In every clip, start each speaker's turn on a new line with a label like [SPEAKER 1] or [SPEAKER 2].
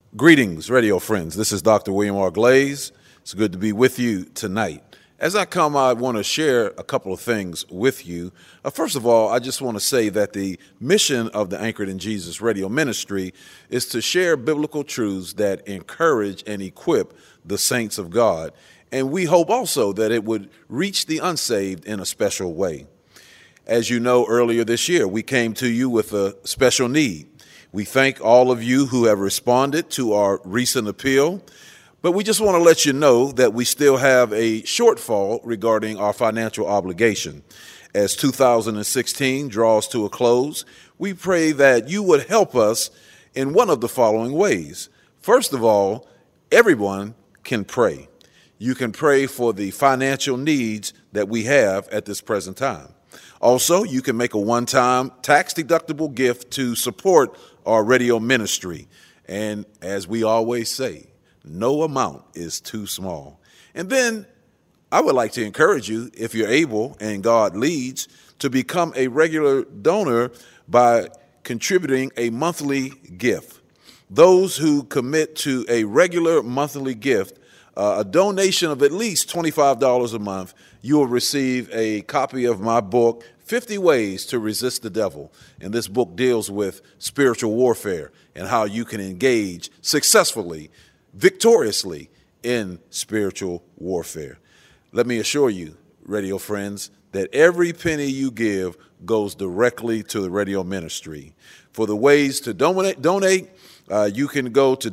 [SPEAKER 1] Greetings, radio friends. This is Dr. William R. Glaze. It's good to be with you tonight. As I come, I want to share a couple of things with you. First of all, I just want to say that the mission of the Anchored in Jesus radio ministry is to share biblical truths that encourage and equip the saints of God. And we hope also that it would reach the unsaved in a special way. As you know, earlier this year, we came to you with a special need. We thank all of you who have responded to our recent appeal, but we just want to let you know that we still have a shortfall regarding our financial obligation. As 2016 draws to a close, we pray that you would help us in one of the following ways. First of all, everyone can pray. You can pray for the financial needs that we have at this present time. Also, you can make a one-time tax-deductible gift to support our radio ministry. And as we always say, no amount is too small. And then I would like to encourage you, if you're able and God leads, to become a regular donor by contributing a monthly gift. Those who commit to a regular monthly gift, a donation of at least $25 a month, you will receive a copy of my book, 50 Ways to Resist the Devil. And this book deals with spiritual warfare and how you can engage successfully, victoriously in spiritual warfare. Let me assure you, radio friends, that every penny you give goes directly to the radio ministry. For the ways to donate, you can go to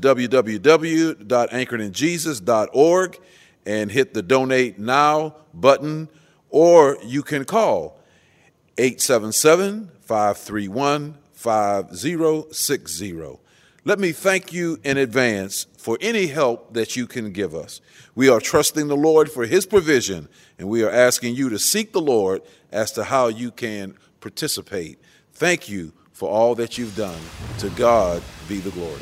[SPEAKER 1] www.anchoredinjesus.org and hit the Donate Now button, or you can call 877-531-5060. Let me thank you in advance for any help that you can give us. We are trusting the Lord for his provision, and we are asking you to seek the Lord as to how you can participate. Thank you for all that you've done. To God be the glory.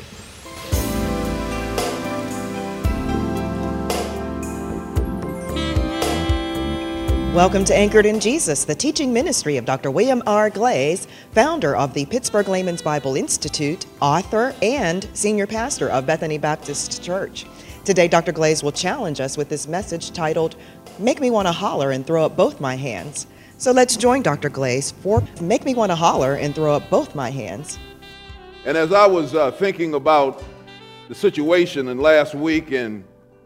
[SPEAKER 2] Welcome to Anchored in Jesus, the teaching ministry of Dr. William R. Glaze, founder of the Pittsburgh Layman's Bible Institute, author, and senior pastor of Bethany Baptist Church. Today, Dr. Glaze will challenge us with this message titled, Make Me Want to Holler and Throw Up Both My Hands. So let's join Dr. Glaze for Make Me Want to Holler and Throw Up Both My Hands.
[SPEAKER 3] And as I was thinking about the situation in last week and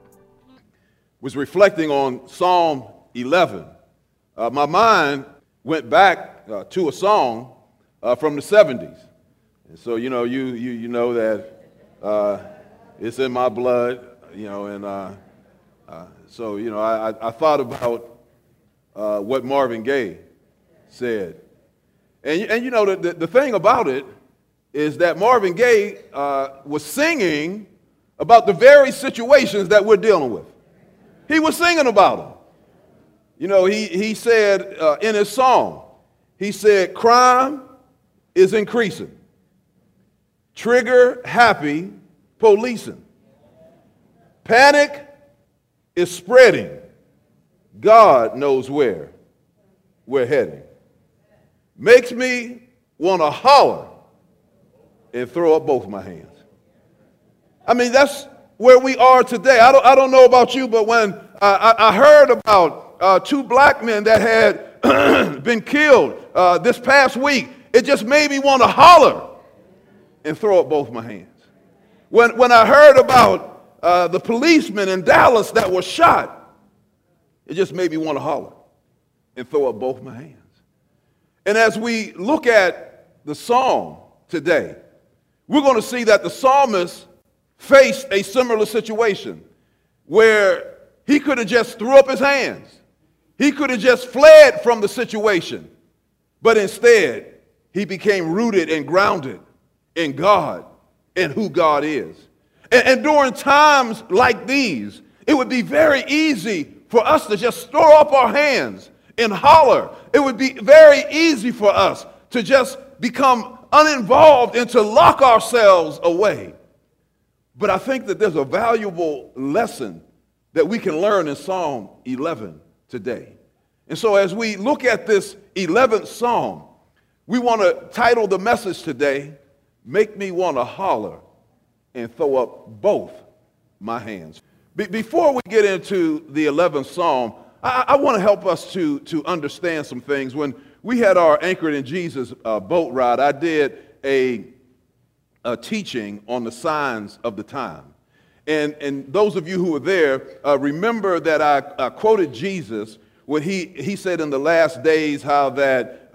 [SPEAKER 3] was reflecting on Psalm 11, my mind went back to a song from the 70s. And so, you know that it's in my blood, and so, I thought about what Marvin Gaye said. And the thing about it is that Marvin Gaye was singing about the very situations that we're dealing with. He was singing about them. He said in his song, he said, crime is increasing. Trigger happy policing. Panic is spreading. God knows where we're heading. Makes me want to holler and throw up both my hands. I mean, that's where we are today. I don't know about you, but when I heard about two black men that had been killed this past week, it just made me want to holler and throw up both my hands. When I heard about the policemen in Dallas that were shot, it just made me want to holler and throw up both my hands. And as we look at the psalm today, we're going to see that the psalmist faced a similar situation where he could have just threw up his hands. He could have just fled from the situation, but instead, he became rooted and grounded in God and who God is. And during times like these, it would be very easy for us to just throw up our hands and holler. It would be very easy for us to just become uninvolved and to lock ourselves away. But I think that there's a valuable lesson that we can learn in Psalm 11 today. And so as we look at this 11th Psalm, we want to title the message today, Make Me Want to Holler and throw up both my hands. Before we get into the 11th Psalm, I want to help us to understand some things. When we had our Anchored in Jesus boat ride, I did a teaching on the signs of the time. And those of you who were there remember that I quoted Jesus when he said in the last days how that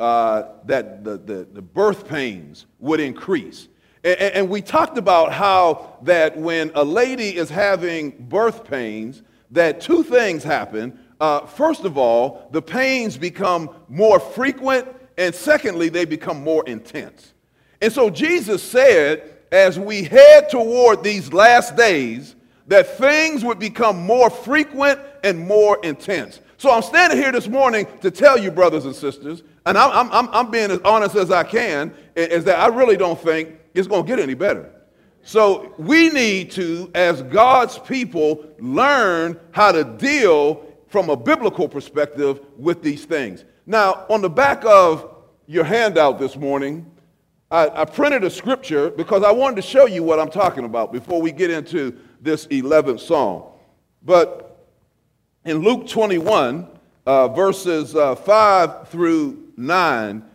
[SPEAKER 3] the birth pains would increase. And we talked about how that when a lady is having birth pains, that two things happen. First of all, the pains become more frequent, and secondly, they become more intense. And so Jesus said, as we head toward these last days, that things would become more frequent and more intense. So I'm standing here this morning to tell you, brothers and sisters, and I'm being as honest as I can, is that I really don't think it's going to get any better. So we need to, as God's people, learn how to deal from a biblical perspective with these things. Now, on the back of your handout this morning, I printed a scripture because I wanted to show you what I'm talking about before we get into this 11th Psalm. But in Luke 21, verses 5 through 9,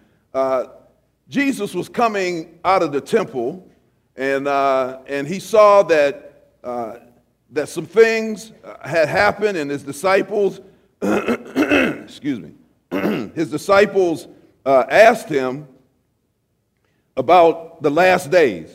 [SPEAKER 3] Jesus was coming out of the temple, and he saw that some things had happened, and his disciples, excuse me, his disciples asked him about the last days,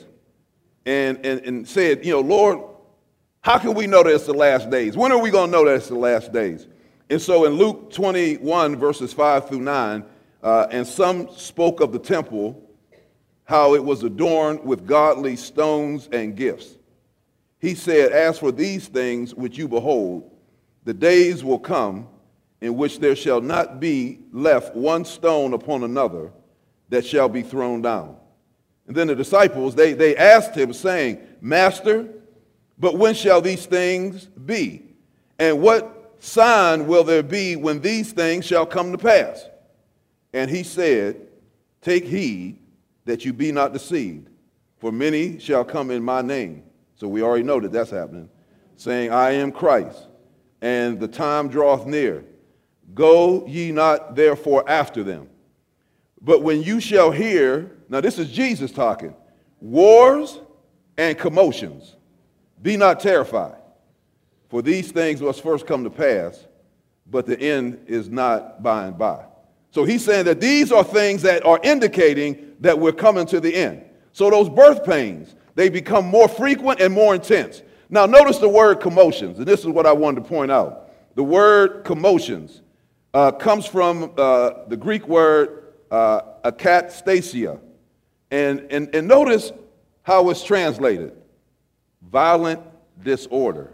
[SPEAKER 3] and said, Lord, how can we know that it's the last days? When are we going to know that it's the last days? And so in Luke 21, verses 5 through 9, and some spoke of the temple, how it was adorned with godly stones and gifts. He said, as for these things which you behold, the days will come in which there shall not be left one stone upon another that shall be thrown down. And then the disciples, they asked him, saying, Master, but when shall these things be? And what sign will there be when these things shall come to pass? And he said, take heed that you be not deceived, for many shall come in my name. So we already know that that's happening, saying, I am Christ, and the time draweth near. Go ye not therefore after them. But when you shall hear, now this is Jesus talking, wars and commotions, be not terrified, for these things must first come to pass, but the end is not by and by. So he's saying that these are things that are indicating that we're coming to the end. So those birth pains, they become more frequent and more intense. Now notice the word commotions, and this is what I wanted to point out. The word commotions comes from the Greek word akatastasia. And notice how it's translated. Violent disorder,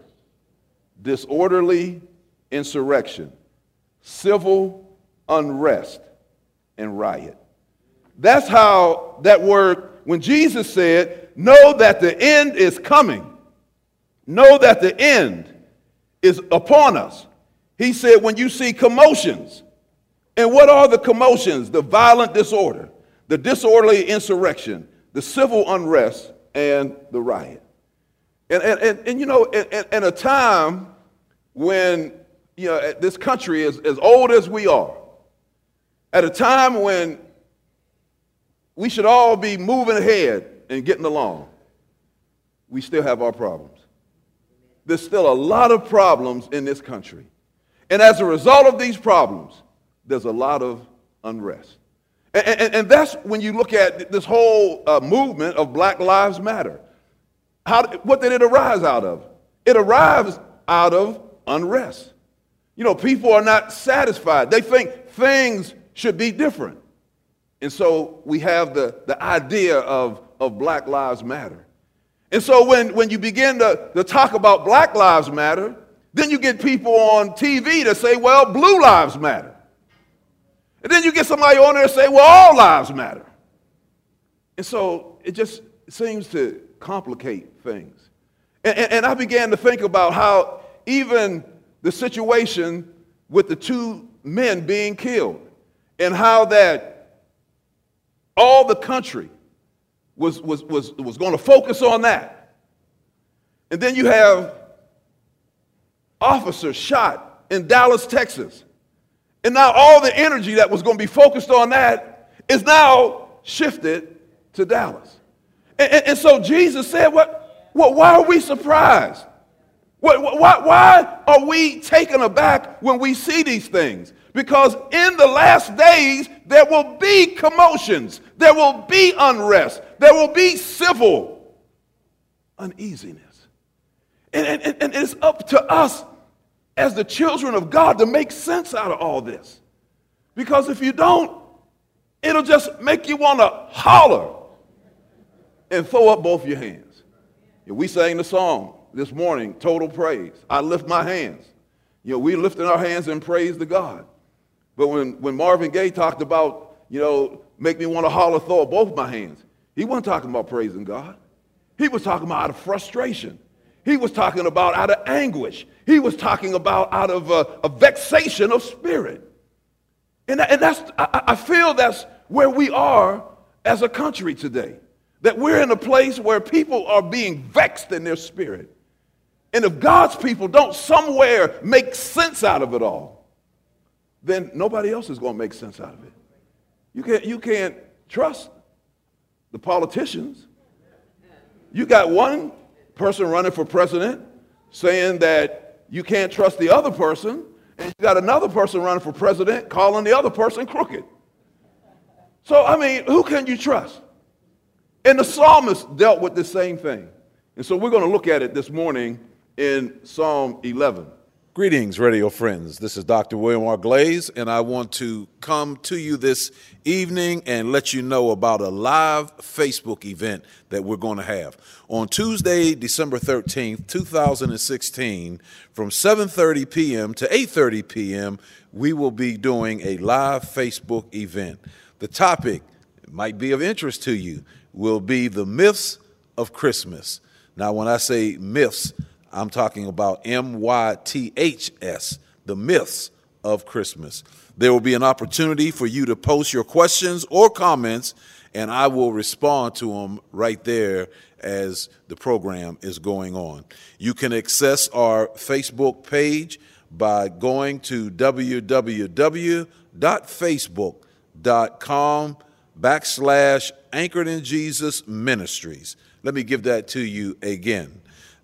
[SPEAKER 3] disorderly insurrection, civil unrest, and riot. That's how that word, when Jesus said, know that the end is coming, know that the end is upon us. He said, when you see commotions, and what are the commotions? The violent disorder, the disorderly insurrection, the civil unrest, and the riot. And you know, in a time when, this country is as old as we are, at a time when we should all be moving ahead and getting along, we still have our problems. There's still a lot of problems in this country. And as a result of these problems, there's a lot of unrest. And that's when you look at this whole movement of Black Lives Matter. What did it arise out of? It arrives out of unrest. People are not satisfied. They think things should be different. And so we have the idea of Black Lives Matter. And so when you begin to talk about Black Lives Matter, then you get people on TV that say, well, Blue Lives Matter. And then you get somebody on there and say, well, all lives matter. And so it just seems to complicate things. And I began to think about how even the situation with the two men being killed, and how that all the country was going to focus on that. And then you have officers shot in Dallas, Texas. And now all the energy that was going to be focused on that is now shifted to Dallas. And so Jesus said, why are we surprised? Why are we taken aback when we see these things? Because in the last days, there will be commotions. There will be unrest. There will be civil uneasiness. And it's up to us as the children of God to make sense out of all this. Because if you don't, it'll just make you want to holler and throw up both your hands. We sang the song this morning, Total Praise. I lift my hands. We lifted our hands in praise to God. But when Marvin Gaye talked about, make me want to holler, throw up both my hands, he wasn't talking about praising God. He was talking about out of frustration. He was talking about out of anguish. He was talking about out of a vexation of spirit. And I feel that's where we are as a country today. That we're in a place where people are being vexed in their spirit. And if God's people don't somewhere make sense out of it all, then nobody else is going to make sense out of it. You can't trust the politicians. You got one person running for president saying that you can't trust the other person, and you got another person running for president calling the other person crooked. So, who can you trust? And the psalmist dealt with the same thing. And so we're going to look at it this morning in Psalm 11.
[SPEAKER 1] Greetings, radio friends. This is Dr. William R. Glaze, and I want to come to you this evening and let you know about a live Facebook event that we're going to have. On Tuesday, December 13th, 2016, from 7:30 p.m. to 8:30 p.m., we will be doing a live Facebook event. The topic, it might be of interest to you, will be the myths of Christmas. Now, when I say myths, I'm talking about MYTHS, the myths of Christmas. There will be an opportunity for you to post your questions or comments, and I will respond to them right there as the program is going on. You can access our Facebook page by going to www.facebook.com/Anchored in Jesus Ministries. Let me give that to you again.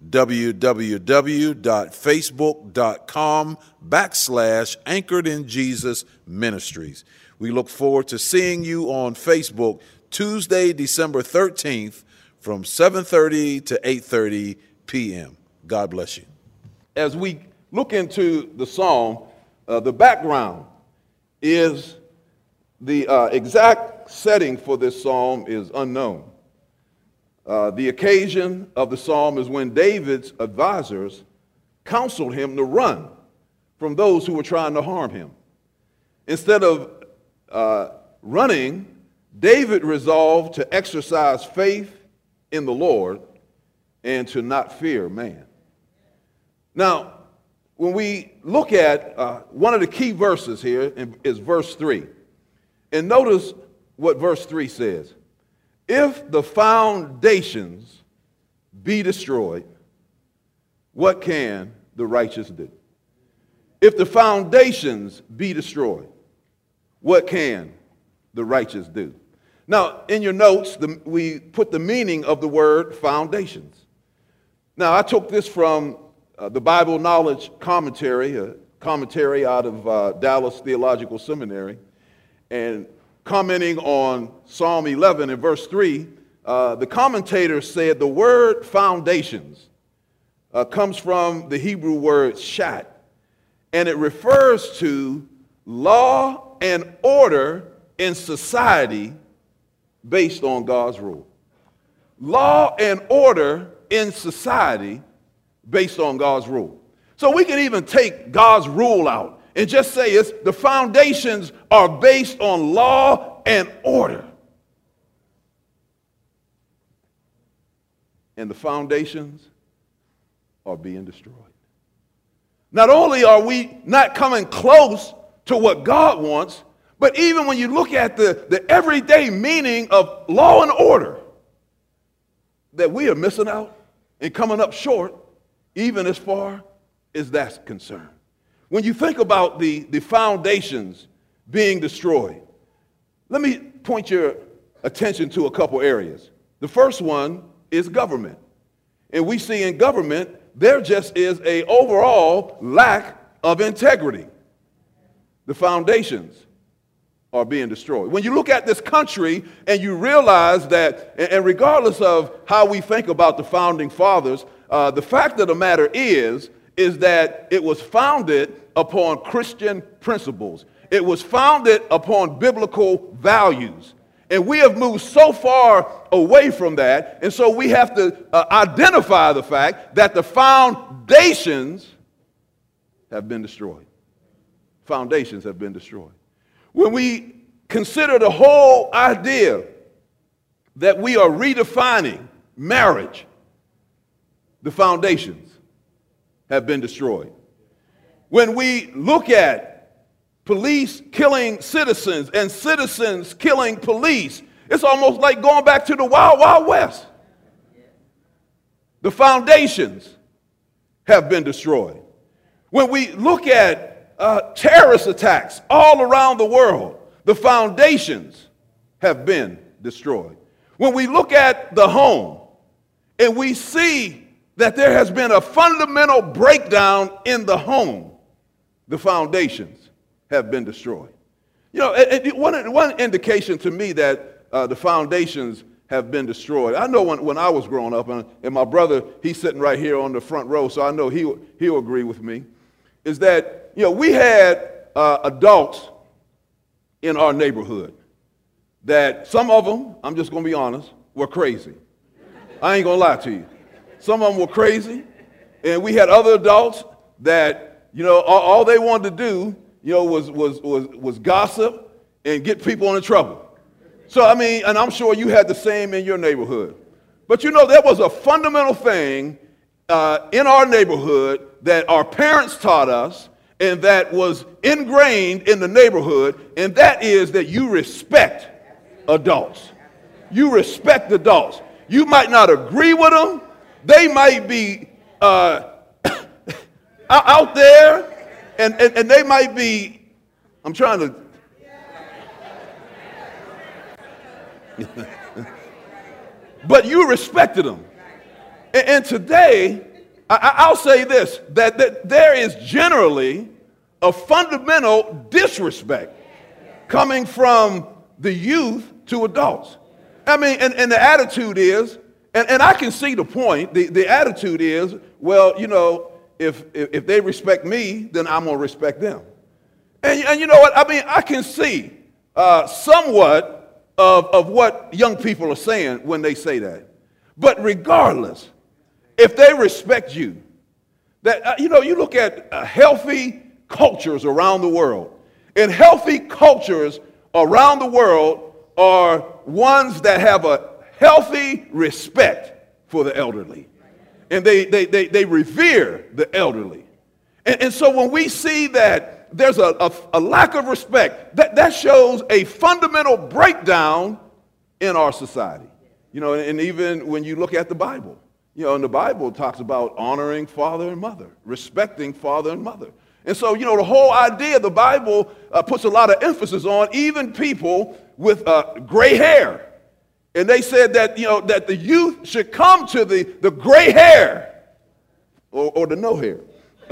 [SPEAKER 1] www.facebook.com/Anchored in Jesus Ministries. We look forward to seeing you on Facebook Tuesday, December 13th from 7:30 to 8:30 p.m. God bless you.
[SPEAKER 3] As we look into the psalm, the background is the exact setting for this psalm is unknown. The occasion of the psalm is when David's advisors counseled him to run from those who were trying to harm him. Instead of running, David resolved to exercise faith in the Lord and to not fear man. Now, when we look at one of the key verses here is verse 3. And notice what verse 3 says. If the foundations be destroyed, what can the righteous do? If the foundations be destroyed, what can the righteous do? Now, in your notes, we put the meaning of the word foundations. Now, I took this from the Bible Knowledge Commentary, a commentary out of Dallas Theological Seminary, and commenting on Psalm 11 and verse 3, the commentator said the word foundations comes from the Hebrew word shat, and it refers to law and order in society based on God's rule. Law and order in society based on God's rule. So we can even take God's rule out and just say the foundations are based on law and order. And the foundations are being destroyed. Not only are we not coming close to what God wants, but even when you look at the everyday meaning of law and order, that we are missing out and coming up short, even as far as that's concerned. When you think about the foundations being destroyed, let me point your attention to a couple areas. The first one is government. And we see in government, there just is an overall lack of integrity. The foundations are being destroyed. When you look at this country and you realize that, and regardless of how we think about the founding fathers, the fact of the matter is that it was founded upon Christian principles. It was founded upon biblical values. And we have moved so far away from that, and so we have to identify the fact that the foundations have been destroyed. Foundations have been destroyed. When we consider the whole idea that we are redefining marriage, the foundations have been destroyed. When we look at police killing citizens and citizens killing police, it's almost like going back to the Wild Wild West. The foundations have been destroyed. When we look at terrorist attacks all around the world, the foundations have been destroyed. When we look at the home and we see that there has been a fundamental breakdown in the home, the foundations have been destroyed. You know, one indication to me that the foundations have been destroyed. I know when I was growing up, and my brother, he's sitting right here on the front row, so I know he'll agree with me, is that, you know, we had adults in our neighborhood that some of them, I'm just going to be honest, were crazy. I ain't going to lie to you. Some of them were crazy, and we had other adults that, you know, all they wanted to do, you know, was gossip and get people into trouble. So, I mean, and I'm sure you had the same in your neighborhood. But, you know, there was a fundamental thing in our neighborhood that our parents taught us and that was ingrained in the neighborhood, and that is that you respect adults. You respect adults. You might not agree with them. They might be out there, and they might be, I'm trying to, but you respected them. And today, I'll say this, that there is generally a fundamental disrespect coming from the youth to adults. I mean, and the attitude is, and I can see the point, the attitude is, well, you know, if they respect me, then I'm going to respect them. And you know what? I mean, I can see somewhat of what young people are saying when they say that. But regardless, if they respect you, that, you know, you look at healthy cultures around the world, and healthy cultures around the world are ones that have a healthy respect for the elderly. And they revere the elderly. And so when we see that there's a lack of respect, that shows a fundamental breakdown in our society. You know, and even when you look at the Bible, you know, and the Bible talks about honoring father and mother, respecting father and mother. And so, you know, the whole idea, the Bible puts a lot of emphasis on even people with gray hair. And they said that, you know, that the youth should come to the gray hair or the no hair.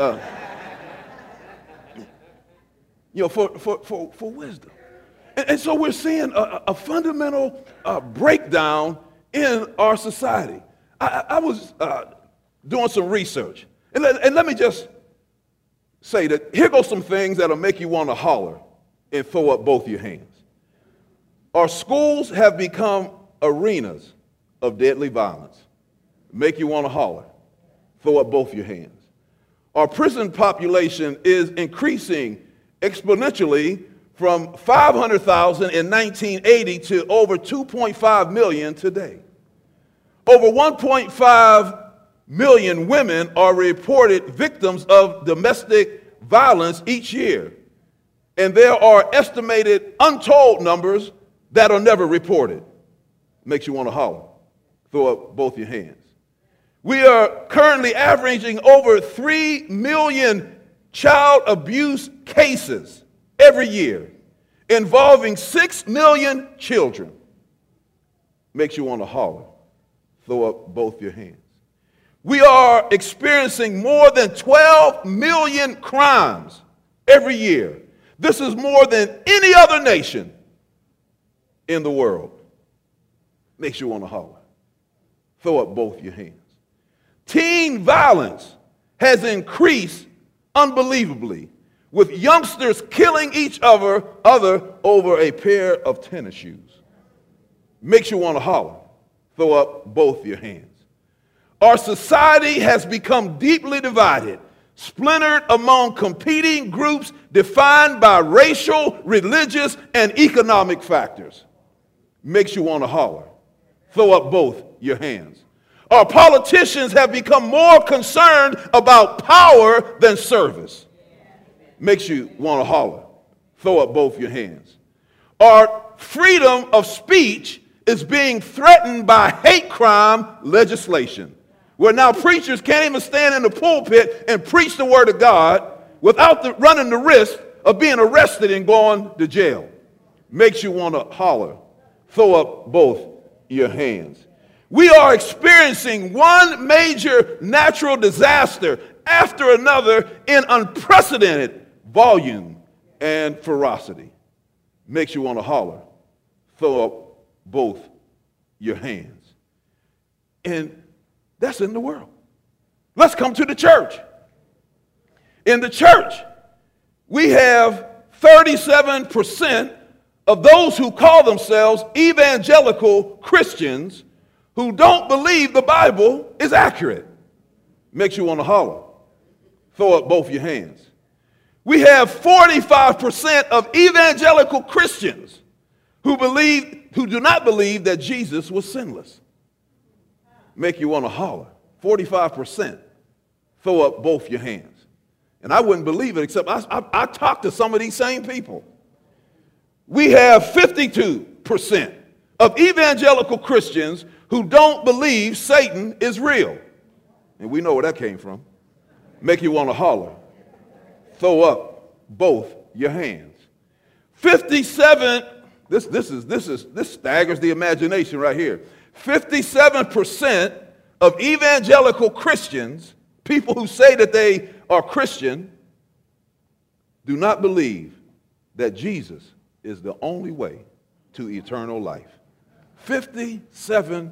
[SPEAKER 3] You know, for wisdom. And so we're seeing a fundamental breakdown in our society. I was doing some research. And let me just say that here goes some things that'll make you want to holler and throw up both your hands. Our schools have become arenas of deadly violence. Make you want to holler, throw up both your hands. Our prison population is increasing exponentially from 500,000 in 1980 to over 2.5 million today. Over 1.5 million women are reported victims of domestic violence each year. And there are estimated untold numbers that are never reported. Makes you want to holler. Throw up both your hands. We are currently averaging over 3 million child abuse cases every year, involving 6 million children. Makes you want to holler. Throw up both your hands. We are experiencing more than 12 million crimes every year. This is more than any other nation in the world. Makes you want to holler. Throw up both your hands. Teen violence has increased unbelievably, with youngsters killing each other over a pair of tennis shoes. Makes you want to holler. Throw up both your hands. Our society has become deeply divided, splintered among competing groups defined by racial, religious, and economic factors. Makes you want to holler. Throw up both your hands. Our politicians have become more concerned about power than service. Makes you want to holler. Throw up both your hands. Our freedom of speech is being threatened by hate crime legislation, where now preachers can't even stand in the pulpit and preach the word of God without running the risk of being arrested and going to jail. Makes you want to holler. Throw up both your hands. We are experiencing one major natural disaster after another in unprecedented volume and ferocity. Makes you want to holler. Throw up both your hands. And that's in the world. Let's come to the church. In the church, we have 37% of those who call themselves evangelical Christians who don't believe the Bible is accurate. Makes you want to holler. Throw up both your hands. We have 45% of evangelical Christians who do not believe that Jesus was sinless. Make you want to holler. 45%. Throw up both your hands. And I wouldn't believe it, except I talked to some of these same people. We have 52% of evangelical Christians who don't believe Satan is real. And we know where that came from. Make you want to holler. Throw up both your hands. 57, this staggers the imagination right here. 57% of evangelical Christians, people who say that they are Christian, do not believe that Jesus is the only way to eternal life. 57%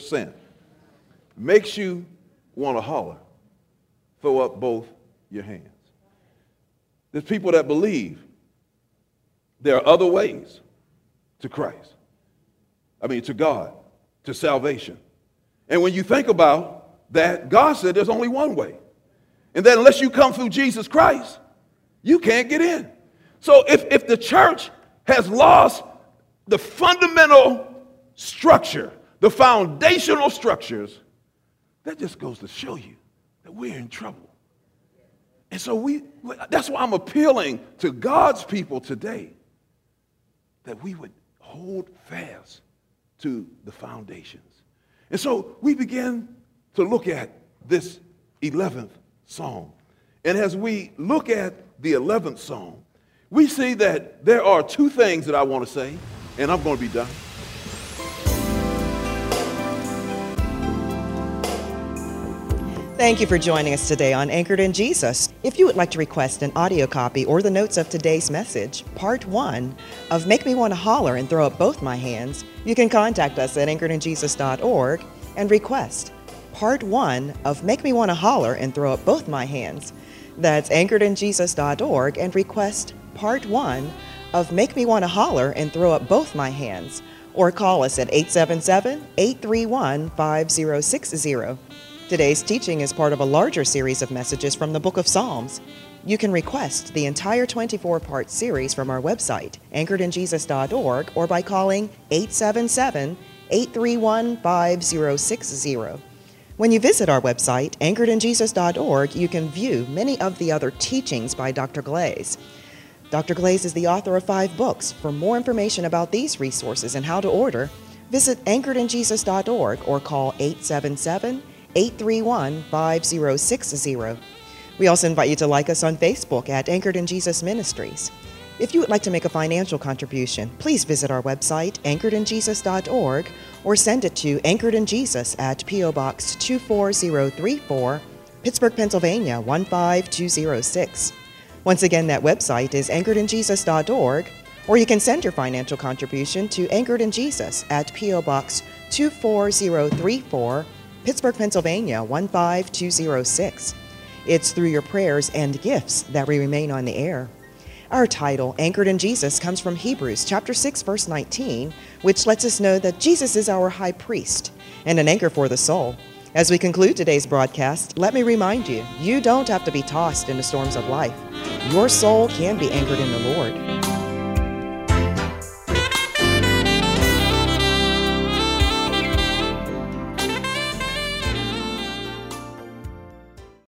[SPEAKER 3] makes you want to holler. Throw up both your hands. There's people that believe there are other ways to Christ. To God, to salvation. And when you think about that, God said there's only one way. And that unless you come through Jesus Christ, you can't get in. So if the church has lost the fundamental structure, the foundational structures, that just goes to show you that we're in trouble. And so that's why I'm appealing to God's people today, that we would hold fast to the foundations. And so we begin to look at this 11th Psalm. And as we look at the 11th Psalm, we see that there are two things that I want to say, and I'm going to be done.
[SPEAKER 2] Thank you for joining us today on Anchored in Jesus. If you would like to request an audio copy or the notes of today's message, part 1 of Make Me Want to Holler and Throw Up Both My Hands, you can contact us at anchoredinjesus.org and request part 1 of Make Me Want to Holler and Throw Up Both My Hands. That's anchoredinjesus.org and request part 1 of Make Me Want to Holler and Throw Up Both My Hands, or call us at 877-831-5060. Today's teaching is part of a larger series of messages from the Book of Psalms. You can request the entire 24-part series from our website, anchoredinjesus.org, or by calling 877-831-5060. When you visit our website, anchoredinjesus.org, you can view many of the other teachings by Dr. Glaze. Dr. Glaze is the author of 5 books. For more information about these resources and how to order, visit anchoredinjesus.org or call 877-831-5060. 831-5060. We also invite you to like us on Facebook at Anchored in Jesus Ministries. If you would like to make a financial contribution, please visit our website, anchoredinjesus.org, or send it to Anchored in Jesus at P.O. Box 24034, Pittsburgh, Pennsylvania 15206. Once again, that website is anchoredinjesus.org, or you can send your financial contribution to Anchored in Jesus at P.O. Box 24034, Pittsburgh, Pennsylvania 15206. It's through your prayers and gifts that we remain on the air. Our title, Anchored in Jesus, comes from Hebrews chapter 6, verse 19, which lets us know that Jesus is our high priest and an anchor for the soul. As we conclude today's broadcast, let me remind you, you don't have to be tossed in the storms of life. Your soul can be anchored in the Lord.